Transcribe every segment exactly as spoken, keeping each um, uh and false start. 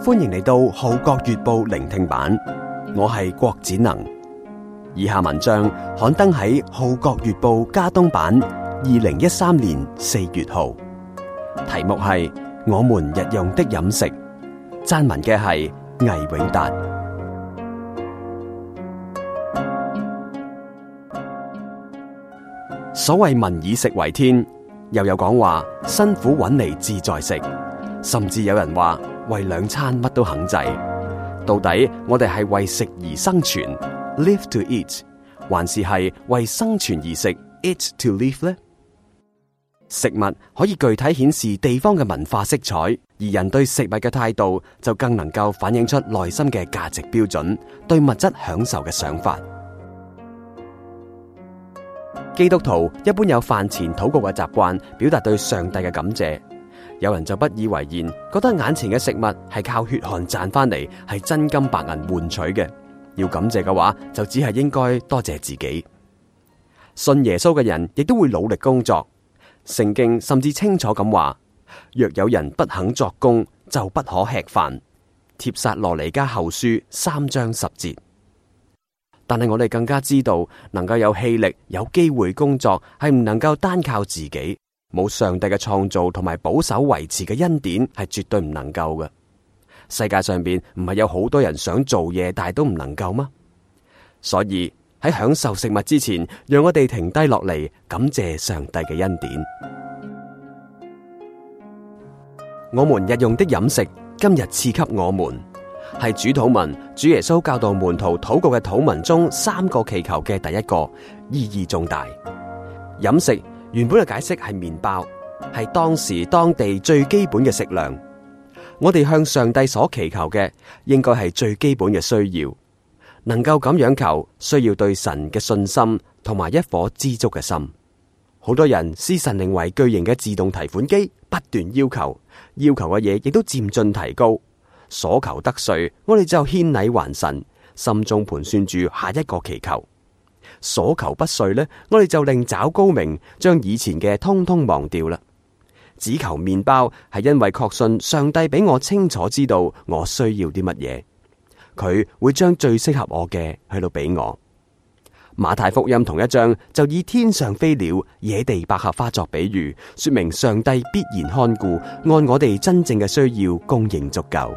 歡迎嚟到《號角月報》聆聽版，我係郭展能。以下文章刊登喺《號角月報》加東版二零一三年四月號，題目係《我們日用的飲食》，撰文嘅係魏永達。所謂民以食為天，又有講話辛苦搵嚟志在食，甚至有人話為兩餐乜都肯制。到底我哋係為食而生存 live to eat， 還是係為生存而食 eat to live 呢？食物可以具體顯示地方嘅文化色彩，而人對食物嘅態度就更能夠反映出內心嘅價值標準，對物質享受嘅想法。基督徒一般有飯前禱告嘅習慣，表達對上帝嘅感謝。有人就不以為然，覺得眼前嘅食物係靠血汗賺翻嚟，係真金白銀換取嘅。要感謝嘅話，就只係應該多謝自己。信耶穌嘅人亦都會努力工作。聖經甚至清楚咁話：若有人不肯作工，就不可吃飯。帖撒羅尼迦後書三章十節。但係我哋更加知道，能夠有氣力、有機會工作，係唔能夠單靠自己。冇上帝嘅創造同埋保守維持嘅恩典，係絕對唔能夠嘅。世界上邊唔係有好多人想做嘢，但係都唔能夠嗎？所以喺享受食物之前，讓我哋停低落嚟，感謝上帝嘅恩典。我們日用的飲食，今日賜給我們，係主禱文，主耶穌教導門徒禱告嘅禱文中三個祈求嘅第一個，意義重大。飲食原本嘅解釋係麵包，係當時當地最基本嘅食糧。我哋向上帝所祈求嘅，應該係最基本嘅需要。能夠咁樣求，需要對神嘅信心同埋一顆知足嘅心。好多人視神靈為巨型嘅自動提款機，不斷要求，要求嘅嘢亦都漸進提高。所求得遂，我哋就獻禮還神，心中盤算住下一個祈求。所求不遂呢，我哋就另找高明，將以前嘅通通忘掉啦。只求麵包，係因為確信上帝比我清楚知道我需要啲乜嘢，佢會將最適合我嘅去到俾我。馬太福音同一章就以天上飛鳥、野地百合花作比喻，說明上帝必然看顧，按我哋真正嘅需要供應足夠。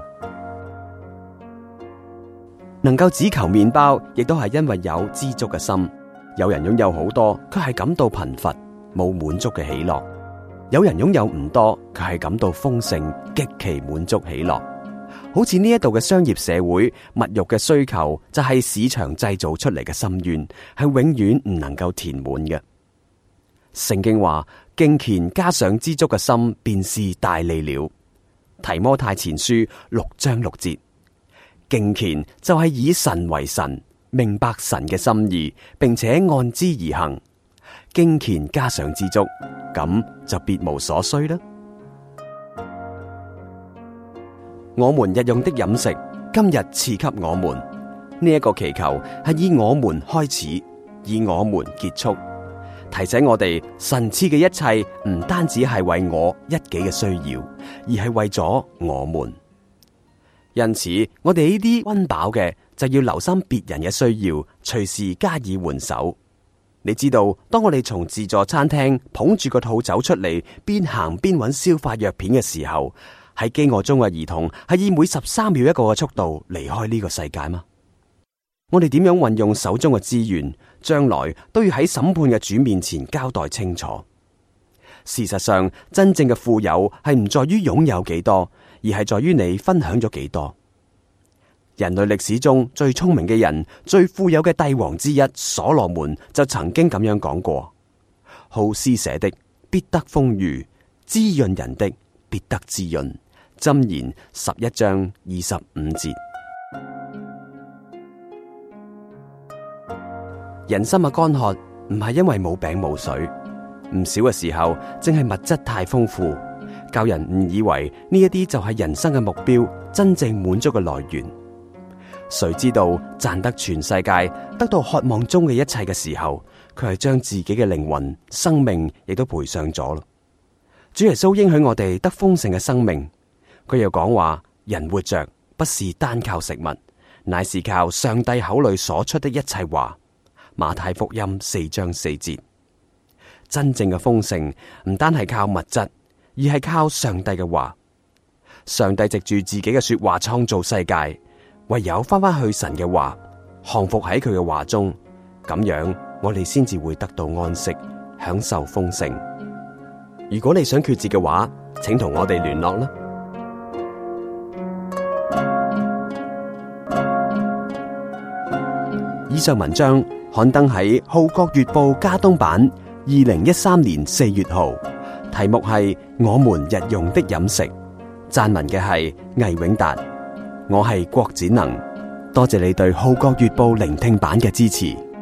能夠只求麵包，亦都係因為有知足嘅心。有人擁有好多，佢係感到貧乏，冇滿足嘅喜樂；有人擁有唔多，佢係感到豐盛，極其滿足喜樂。好似呢一度嘅商業社會，物欲嘅需求就係市場製造出嚟嘅深淵，係永遠唔能夠填滿嘅。聖經話：敬虔加上知足嘅心，便是大利了。提摩太前書六章六節。敬虔就係以神為神，明白神嘅心意，並且按之而行。敬虔加上知足，咁就別無所需啦。我們日用的飲食，今日賜給我們。呢一個祈求係以我們開始，以我們結束，提醒我哋神賜嘅一切唔單止係為我一己嘅需要，而係為咗我們。因此，我哋呢啲溫飽嘅就要留心別人嘅需要，隨時加以援手。你知道，當我哋從自助餐廳捧住個肚走出嚟，邊行邊揾消化藥片嘅時候，喺飢餓中嘅兒童係以每十三秒一個嘅速度離開呢個世界嗎？我哋點樣運用手中嘅資源，將來都要喺審判嘅主面前交代清楚。事實上，真正嘅富有係唔在於擁有幾多，而係在於你分享咗幾多。人類歷史中最聰明嘅人、最富有嘅帝王之一所羅門就曾經咁樣講過：好施捨的必得豐裕，滋潤人的必得滋潤。箴言十一章二十五節。人心嘅乾渴唔係因為冇餅冇水，唔少嘅時候正係物質太豐富，教人誤以為呢一啲就係人生嘅目標，真正滿足嘅來源。誰知道賺得全世界，得到渴望中嘅一切嘅時候，佢係將自己嘅靈魂、生命亦都賠上咗咯。主耶穌應許我哋得豐盛嘅生命，佢又講話：人活着不是單靠食物，乃是靠上帝口裏所出的一切話。馬太福音四章四節。真正嘅豐盛唔單係靠物質，而係靠上帝嘅話。上帝藉住自己嘅說話創造世界，唯有翻返去神嘅話，降服喺佢嘅話中，咁樣我哋先至會得到安息，享受豐盛。如果你想決志嘅話，請同我哋聯絡啦。以上文章刊登喺《號角月報》加東版二零一三年四月號，題目係我們日用的飲食。撰文嘅係魏永達，我係郭展能，多謝你對《號角月報》聆聽版嘅支持。